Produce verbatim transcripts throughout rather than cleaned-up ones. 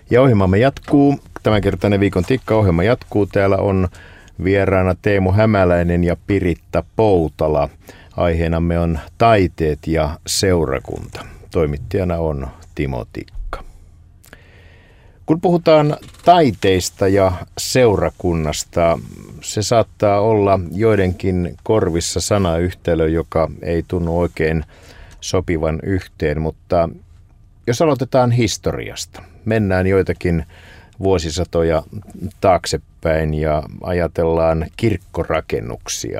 Ja ohjelmamme jatkuu. Tämänkertainen Viikon tikka-ohjelma jatkuu. Täällä on vieraana Teemu Hämäläinen ja Piritta Poutala. Aiheenamme on taiteet ja seurakunta. Toimittajana on Timo Tikka. Kun puhutaan taiteista ja seurakunnasta, se saattaa olla joidenkin korvissa sanayhtälö, joka ei tunnu oikein sopivan yhteen, mutta jos aloitetaan historiasta, mennään joitakin vuosisatoja taaksepäin ja ajatellaan kirkkorakennuksia.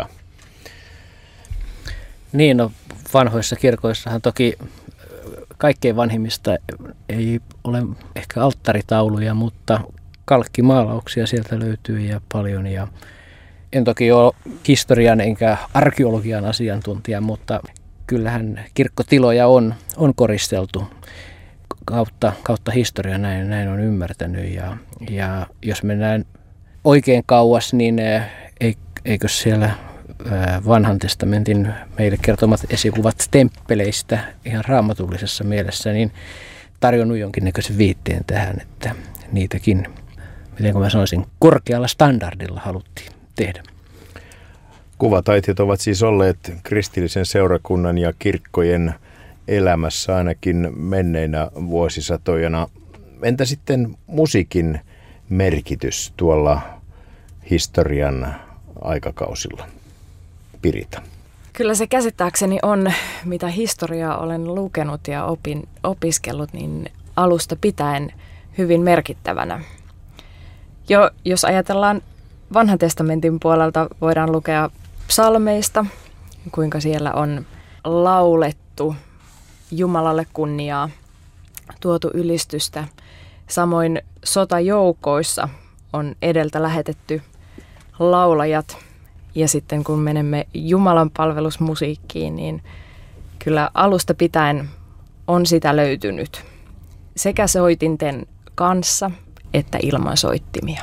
Niin, no vanhoissa kirkoissahan toki kaikkein vanhimmista ei ole ehkä alttaritauluja, mutta kalkkimaalauksia sieltä löytyy ja paljon. Ja en toki ole historian enkä arkeologian asiantuntija, mutta kyllähän kirkkotiloja on, on koristeltu kautta, kautta historiaa, näin, näin on ymmärtänyt. Ja, ja jos mennään oikein kauas, niin eikö siellä Vanhan testamentin meille kertomat esikuvat temppeleistä ihan raamatullisessa mielessä, niin tarjonnut jonkinnäköisen viitteen tähän, että niitäkin, miten mä sanoisin, korkealla standardilla haluttiin tehdä. Kuvataiteet ovat siis olleet kristillisen seurakunnan ja kirkkojen elämässä ainakin menneinä vuosisatoina. Entä sitten musiikin merkitys tuolla historian aikakausilla? Pirita. Kyllä se käsittääkseni on, mitä historiaa olen lukenut ja opin, opiskellut, niin alusta pitäen hyvin merkittävänä. Jo, jos ajatellaan Vanhan testamentin puolelta, voidaan lukea psalmeista, kuinka siellä on laulettu Jumalalle kunniaa, tuotu ylistystä. Samoin sotajoukoissa on edeltä lähetetty laulajat. Ja sitten kun menemme Jumalan palvelusmusiikkiin, niin kyllä alusta pitäen on sitä löytynyt sekä soitinten kanssa että ilman soittimia.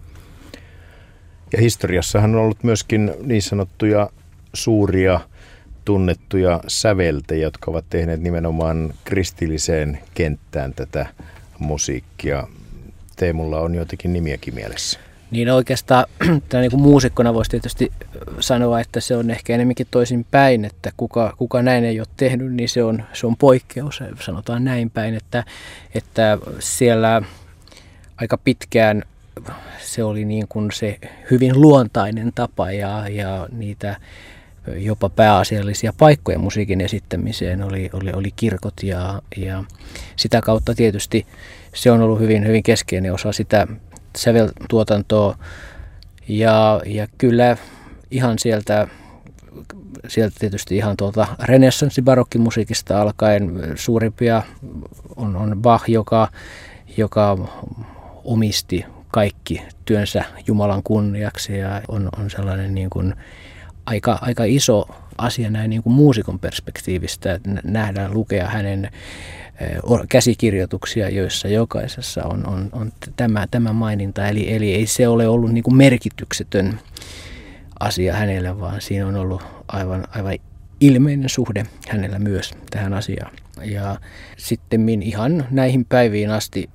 Ja historiassahan on ollut myöskin niin sanottuja suuria tunnettuja säveltäjiä, jotka ovat tehneet nimenomaan kristilliseen kenttään tätä musiikkia. Teemulla on joitakin nimiäkin mielessä. Niin oikeastaan niin kuin muusikkona voisi tietysti sanoa, että se on ehkä enemmänkin toisin päin, että kuka, kuka näin ei ole tehnyt, niin se on, se on poikkeus, sanotaan näin päin, että, että siellä aika pitkään se oli niin kuin se hyvin luontainen tapa ja, ja niitä jopa pääasiallisia paikkoja musiikin esittämiseen oli, oli, oli kirkot ja, ja sitä kautta tietysti se on ollut hyvin, hyvin keskeinen osa sitä säveltuotantoa ja, ja kyllä ihan sieltä, sieltä tietysti ihan tuolta renessanssi-barokkimusiikista alkaen suurimpia on, on Bach, joka, joka omisti kaikki työnsä Jumalan kunniaksi ja on, on sellainen niin kuin aika, aika iso asia näin niin kuin muusikon perspektiivistä, että nähdään lukea hänen käsikirjoituksia, joissa jokaisessa on, on, on tämä, tämä maininta. Eli, eli ei se ole ollut niin kuin merkityksetön asia hänelle, vaan siinä on ollut aivan, aivan ilmeinen suhde hänellä myös tähän asiaan. Ja sitten ihan näihin päiviin asti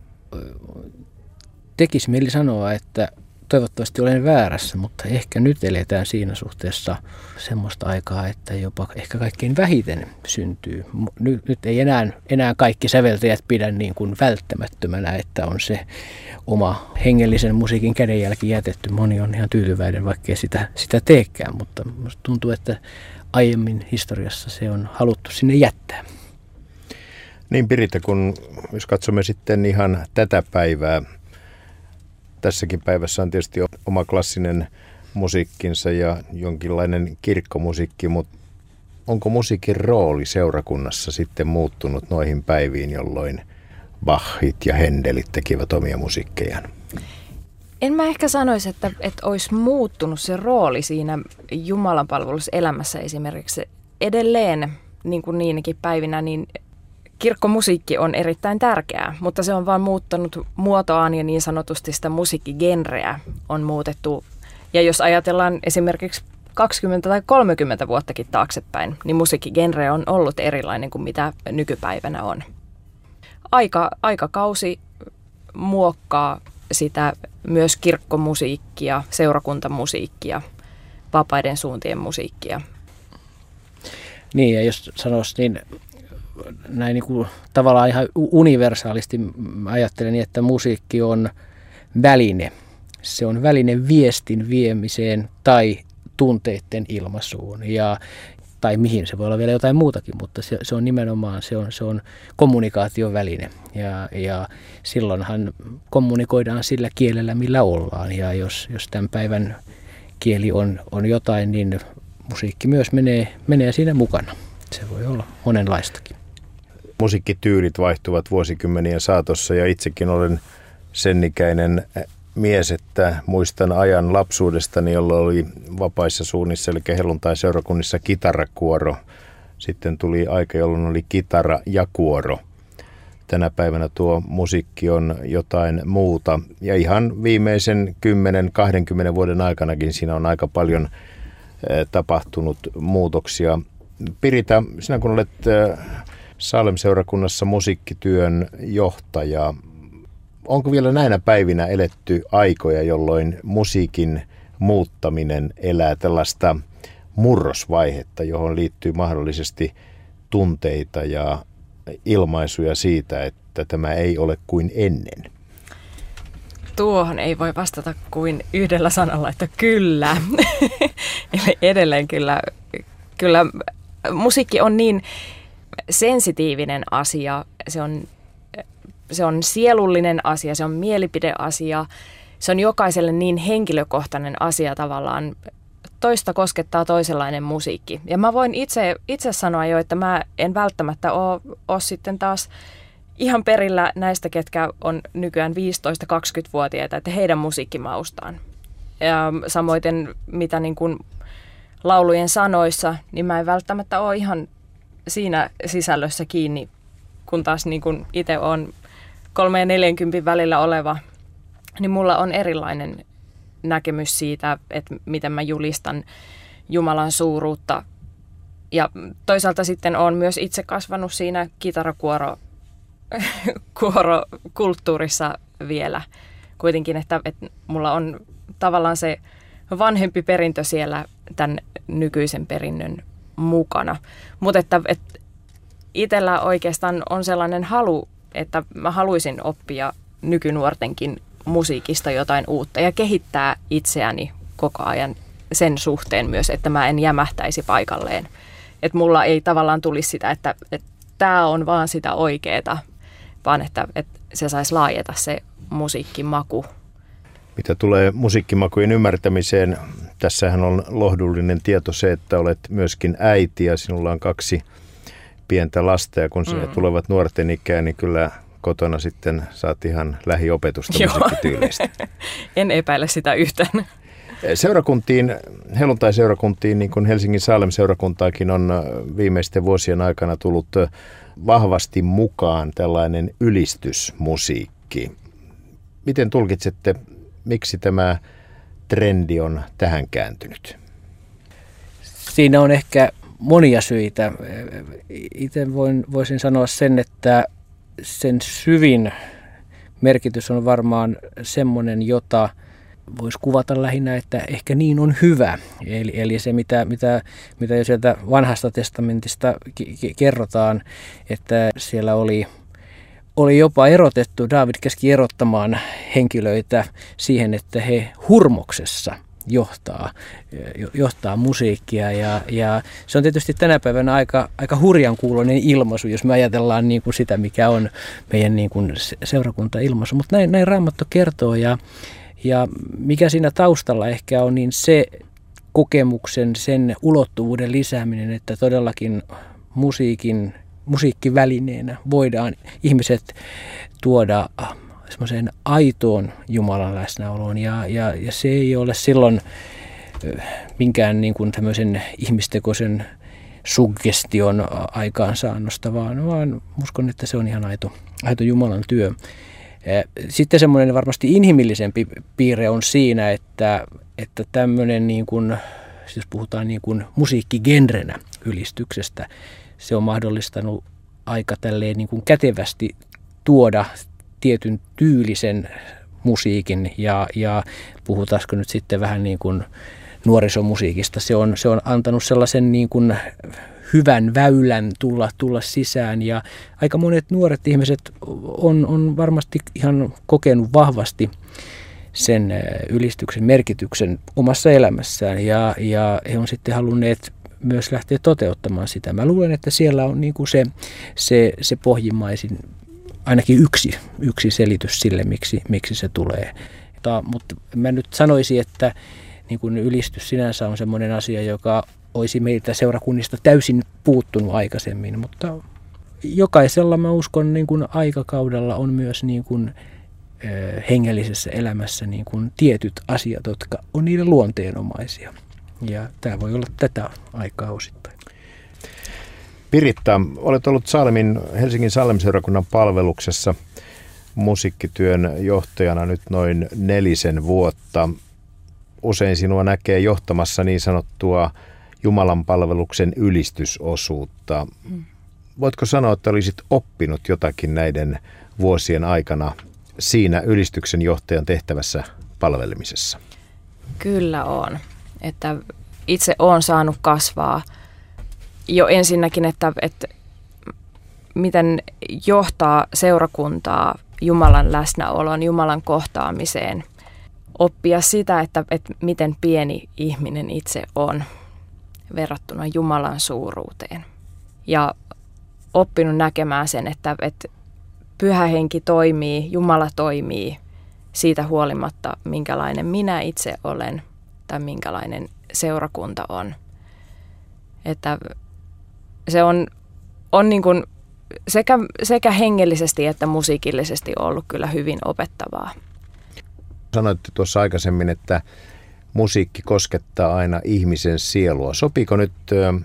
tekisi mieli sanoa, että toivottavasti olen väärässä, mutta ehkä nyt eletään siinä suhteessa semmoista aikaa, että jopa ehkä kaikkein vähiten syntyy. Nyt, nyt ei enää, enää kaikki säveltäjät pidä niin kuin välttämättömänä, että on se oma hengellisen musiikin kädenjälki jätetty. Moni on ihan tyytyväinen, vaikkei sitä, sitä teekään, mutta musta tuntuu, että aiemmin historiassa se on haluttu sinne jättää. Niin Pirita, kun jos katsomme sitten ihan tätä päivää, tässäkin päivässä on tietysti oma klassinen musiikkinsa ja jonkinlainen kirkkomusiikki, mutta onko musiikin rooli seurakunnassa sitten muuttunut noihin päiviin, jolloin Bachit ja Händelit tekivät omia musiikkejaan? En mä ehkä sanoisi, että, että olisi muuttunut se rooli siinä jumalanpalveluselämässä esimerkiksi. Edelleen, niin kuin niinkin päivinä, niin kirkkomusiikki on erittäin tärkeää, mutta se on vaan muuttanut muotoaan ja niin sanotusti sitä musiikkigenreä on muutettu. Ja jos ajatellaan esimerkiksi kaksikymmentä tai kolmekymmentä vuottakin taaksepäin, niin musiikkigenre on ollut erilainen kuin mitä nykypäivänä on. Aika, aikakausi muokkaa sitä myös kirkkomusiikkia, seurakuntamusiikkia, vapaiden suuntien musiikkia. Niin, ja jos sanoisi, niin näin niin kuin tavallaan ihan universaalisti ajattelen, että musiikki on väline. Se on väline viestin viemiseen tai tunteiden ilmaisuun, ja, tai mihin, se voi olla vielä jotain muutakin, mutta se, se on nimenomaan se on, se on kommunikaation väline. Ja, ja silloinhan kommunikoidaan sillä kielellä, millä ollaan, ja jos, jos tämän päivän kieli on, on jotain, niin musiikki myös menee, menee siinä mukana. Se voi olla monenlaistakin. Musiikkityylit vaihtuvat vuosikymmenien saatossa ja itsekin olen sen ikäinen mies, että muistan ajan lapsuudestani, jolloin oli vapaissa suunnissa, eli helluntai-seurakunnissa kitarakuoro. Sitten tuli aika, jolloin oli kitara ja kuoro. Tänä päivänä tuo musiikki on jotain muuta. Ja ihan viimeisen kymmenen kaksikymmentä vuoden aikanakin siinä on aika paljon tapahtunut muutoksia. Pirita, sinä kun olet Salem-seurakunnassa musiikkityön johtaja, onko vielä näinä päivinä eletty aikoja, jolloin musiikin muuttaminen elää tällaista murrosvaihetta, johon liittyy mahdollisesti tunteita ja ilmaisuja siitä, että tämä ei ole kuin ennen? Tuohon ei voi vastata kuin yhdellä sanalla, että kyllä. Eli edelleen kyllä, kyllä musiikki on niin sensitiivinen asia, se on, se on sielullinen asia, se on mielipideasia, se on jokaiselle niin henkilökohtainen asia tavallaan. Toista koskettaa toisenlainen musiikki. Ja mä voin itse, itse sanoa jo, että mä en välttämättä ole, ole sitten taas ihan perillä näistä, ketkä on nykyään viisitoista-kaksikymmentävuotiaita, että heidän musiikkimaustaan. Ja samoin mitä niin kuin laulujen sanoissa, niin mä en välttämättä ole ihan siinä sisällössä kiinni, kun taas niin kuin itse olen kolme ja neljänkympin välillä oleva, niin mulla on erilainen näkemys siitä, että miten mä julistan Jumalan suuruutta. Ja toisaalta sitten olen myös itse kasvanut siinä kitarakuoro kuorokulttuurissa vielä kuitenkin, että, että mulla on tavallaan se vanhempi perintö siellä tämän nykyisen perinnön mukana. Mutta että, että itsellä oikeastaan on sellainen halu, että mä haluaisin oppia nykynuortenkin musiikista jotain uutta ja kehittää itseäni koko ajan sen suhteen myös, että mä en jämähtäisi paikalleen. Että mulla ei tavallaan tulisi sitä, että, että tämä on vaan sitä oikeeta, vaan että, että se saisi laajeta se musiikkimaku. Mitä tulee musiikkimakujen ymmärtämiseen, tässähän on lohdullinen tieto se, että olet myöskin äiti ja sinulla on kaksi pientä lasta ja kun mm. tulevat nuorten ikään, niin kyllä kotona sitten saat ihan lähiopetusta musiikkityyleistä. En epäile sitä yhtään. Seurakuntiin, helluntai-seurakuntiin, niin kuin Helsingin Salem-seurakuntaakin on viimeisten vuosien aikana tullut vahvasti mukaan tällainen ylistysmusiikki. Miten tulkitsette, miksi tämä trendi on tähän kääntynyt? Siinä on ehkä monia syitä. Itse voin, voisin sanoa sen, että sen syvin merkitys on varmaan semmoinen, jota voisi kuvata lähinnä, että ehkä niin on hyvä. Eli, eli se, mitä, mitä, mitä jo sieltä vanhasta testamentista k- kerrotaan, että siellä oli, oli jopa erotettu, Daavid käski erottamaan henkilöitä siihen, että he hurmoksessa johtaa, johtaa musiikkia ja, ja se on tietysti tänä päivänä aika, aika hurjan kuuloinen ilmaisu, jos me ajatellaan niin kuin sitä, mikä on meidän niin kuin seurakuntailmaisu, mutta näin, näin Raamattu kertoo ja, ja mikä siinä taustalla ehkä on, niin se kokemuksen, sen ulottuvuuden lisääminen, että todellakin musiikin, musiikkivälineenä voidaan ihmiset tuoda semmoiseen aitoon Jumalan läsnäoloon ja, ja, ja se ei ole silloin minkään niin kuin tämmöisen ihmistekoisen suggestion aikaansaannosta, vaan, vaan uskon, että se on ihan aito, aito Jumalan työ. Sitten semmoinen varmasti inhimillisempi piirre on siinä, että, että tämmöinen, niin kuin, jos puhutaan niin kuin musiikkigenrenä ylistyksestä, se on mahdollistanut aika tälleen niin kuin kätevästi tuoda tietyn tyylisen musiikin ja, ja puhutaanko nyt sitten vähän niin kuin nuorisomusiikista. Se on, se on antanut sellaisen niin kuin hyvän väylän tulla, tulla sisään ja aika monet nuoret ihmiset on, on varmasti ihan kokenut vahvasti sen ylistyksen merkityksen omassa elämässään ja, ja he on sitten halunneet myös lähteä toteuttamaan sitä. Mä luulen, että siellä on niin kuin se, se, se pohjimmaisin ainakin yksi, yksi selitys sille, miksi, miksi se tulee. Mutta, mutta mä nyt sanoisin, että niin kuin ylistys sinänsä on semmoinen asia, joka olisi meiltä seurakunnista täysin puuttunut aikaisemmin, mutta jokaisella mä uskon niin kuin aikakaudella on myös niin kuin, äh, hengellisessä elämässä niin kuin tietyt asiat, jotka on niiden luonteenomaisia. Ja tämä voi olla tätä aikaa osittain. Piritta, olet ollut Salmin, Helsingin Salmi-seurakunnan palveluksessa musiikkityön johtajana nyt noin nelisen vuotta. Usein sinua näkee johtamassa niin sanottua Jumalan palveluksen ylistysosuutta. Voitko sanoa, että olisit oppinut jotakin näiden vuosien aikana siinä ylistyksen johtajan tehtävässä palvelemisessa? Kyllä on. Että itse olen saanut kasvaa jo ensinnäkin, että, että miten johtaa seurakuntaa Jumalan läsnäolon, Jumalan kohtaamiseen. Oppia sitä, että, että miten pieni ihminen itse on verrattuna Jumalan suuruuteen. Ja oppinut näkemään sen, että, että Pyhä Henki toimii, Jumala toimii siitä huolimatta, minkälainen minä itse olen tai minkälainen seurakunta on. Että se on, on niin kuin sekä, sekä hengellisesti että musiikillisesti ollut kyllä hyvin opettavaa. Sanoitte tuossa aikaisemmin, että musiikki koskettaa aina ihmisen sielua. Sopiiko nyt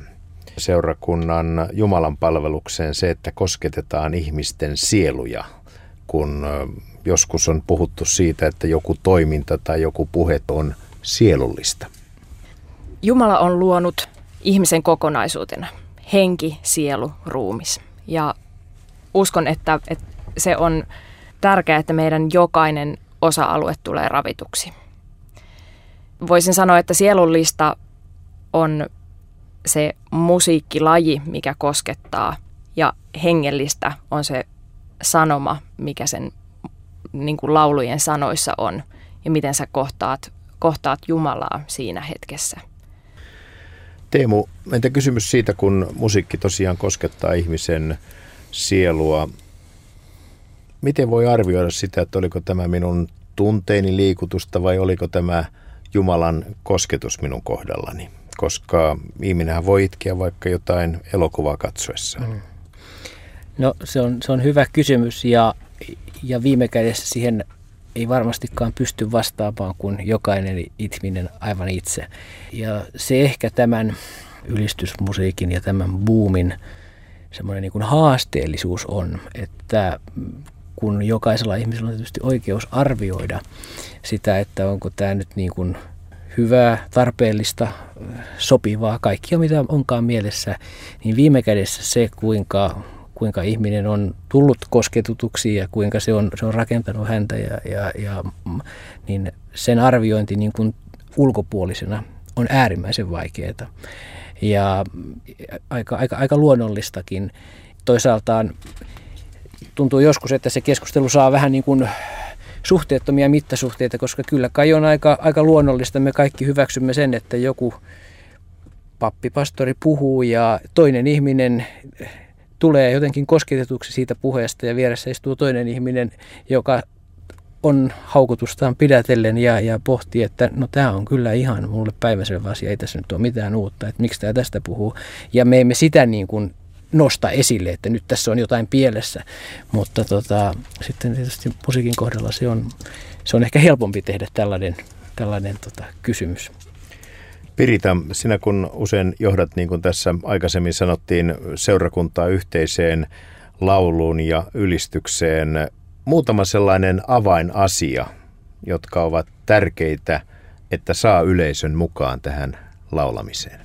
seurakunnan Jumalan palvelukseen se, että kosketetaan ihmisten sieluja, kun joskus on puhuttu siitä, että joku toiminta tai joku puhe on sielullista? Jumala on luonut ihmisen kokonaisuutena. Henki, sielu, ruumis. Ja uskon, että, että se on tärkeää, että meidän jokainen osa-alue tulee ravituksi. Voisin sanoa, että sielullista on se musiikkilaji, mikä koskettaa, ja hengellistä on se sanoma, mikä sen niin kuin laulujen sanoissa on, ja miten sä kohtaat, kohtaat Jumalaa siinä hetkessä. Teemu, entä kysymys siitä, kun musiikki tosiaan koskettaa ihmisen sielua. Miten voi arvioida sitä, että oliko tämä minun tunteini liikutusta vai oliko tämä Jumalan kosketus minun kohdallani? Koska ihminenhän voi itkeä vaikka jotain elokuvaa katsoessaan. Mm. No se on, se on hyvä kysymys ja, ja viime kädessä siihen ei varmastikaan pysty vastaamaan kuin jokainen ihminen aivan itse. Ja se ehkä tämän ylistysmusiikin ja tämän boomin semmoinen niin kuin haasteellisuus on, että kun jokaisella ihmisellä on tietysti oikeus arvioida sitä, että onko tämä nyt niin kuin hyvää, tarpeellista, sopivaa, kaikkia mitä onkaan mielessä, niin viime kädessä se, kuinka, kuinka ihminen on tullut kosketutuksi ja kuinka se on, se on rakentanut häntä, ja, ja, ja, niin sen arviointi niin kuin ulkopuolisena on äärimmäisen vaikeaa ja aika, aika, aika luonnollistakin. Toisaaltaan tuntuu joskus, että se keskustelu saa vähän niin kuin suhteettomia mittasuhteita, koska kyllä kai on aika, aika luonnollista. Me kaikki hyväksymme sen, että joku pappipastori puhuu ja toinen ihminen tulee jotenkin kosketetuksi siitä puheesta ja vieressä istuu toinen ihminen, joka on haukutustaan pidätellen ja, ja pohtii, että no tämä on kyllä ihan mulle päiväselvä asia, ei tässä nyt ole mitään uutta, että miksi tämä tästä puhuu. Ja me emme sitä niin kuin nosta esille, että nyt tässä on jotain pielessä, mutta tota, sitten tietysti musiikin kohdalla se on, se on ehkä helpompi tehdä tällainen, tällainen tota, kysymys. Pirita, sinä kun usein johdat, niin kuin tässä aikaisemmin sanottiin, seurakuntaa yhteiseen lauluun ja ylistykseen, muutama sellainen avainasia, jotka ovat tärkeitä, että saa yleisön mukaan tähän laulamiseen.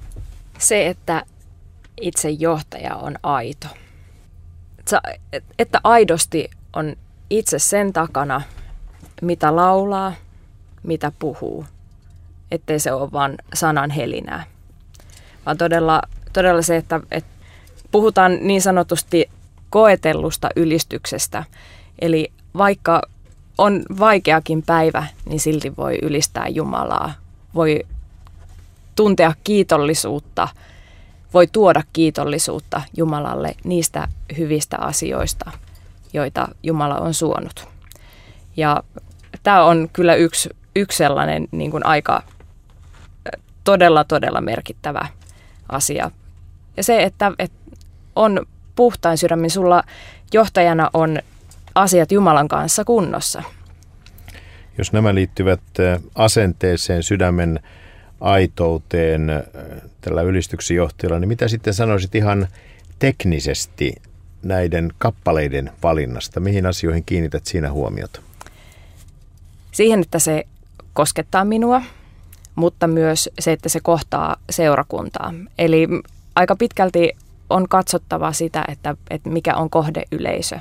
Se, että itse johtaja on aito. Että aidosti on itse sen takana, mitä laulaa, mitä puhuu. Ettei se ole vain sanan helinää. Vaan todella, todella se, että, että puhutaan niin sanotusti koetellusta ylistyksestä. Eli vaikka on vaikeakin päivä, niin silti voi ylistää Jumalaa. Voi tuntea kiitollisuutta, voi tuoda kiitollisuutta Jumalalle niistä hyvistä asioista, joita Jumala on suonut. Ja tämä on kyllä yksi, yksi sellainen niin kuin aika todella, todella merkittävä asia. Ja se, että, että on puhtain sydämin, sulla johtajana on asiat Jumalan kanssa kunnossa. Jos nämä liittyvät asenteeseen, sydämen aitouteen tällä ylistyksen johtajalla, niin mitä sitten sanoisit ihan teknisesti näiden kappaleiden valinnasta? Mihin asioihin kiinnität siinä huomiota? Siihen, että se koskettaa minua, mutta myös se, että se kohtaa seurakuntaa. Eli aika pitkälti on katsottava sitä, että, että mikä on kohdeyleisö.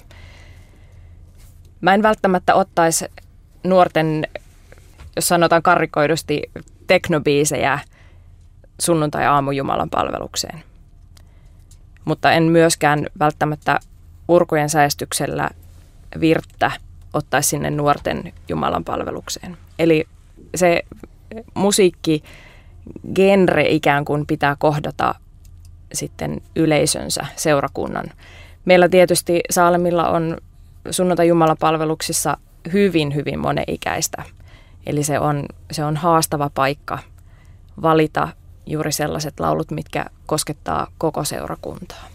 Mä en välttämättä ottaisi nuorten, jos sanotaan karrikoidusti, teknobiisejä sunnuntai-aamu Jumalan palvelukseen. Mutta en myöskään välttämättä urkujen säestyksellä virttä ottaisi sinne nuorten Jumalan palvelukseen. Eli se musiikki, genre ikään kuin pitää kohdata sitten yleisönsä, seurakunnan. Meillä tietysti Saalemilla on sunnuntai Jumalan palveluksissa hyvin, hyvin monenikäistä. Eli se on, se on haastava paikka valita juuri sellaiset laulut, mitkä koskettaa koko seurakuntaa.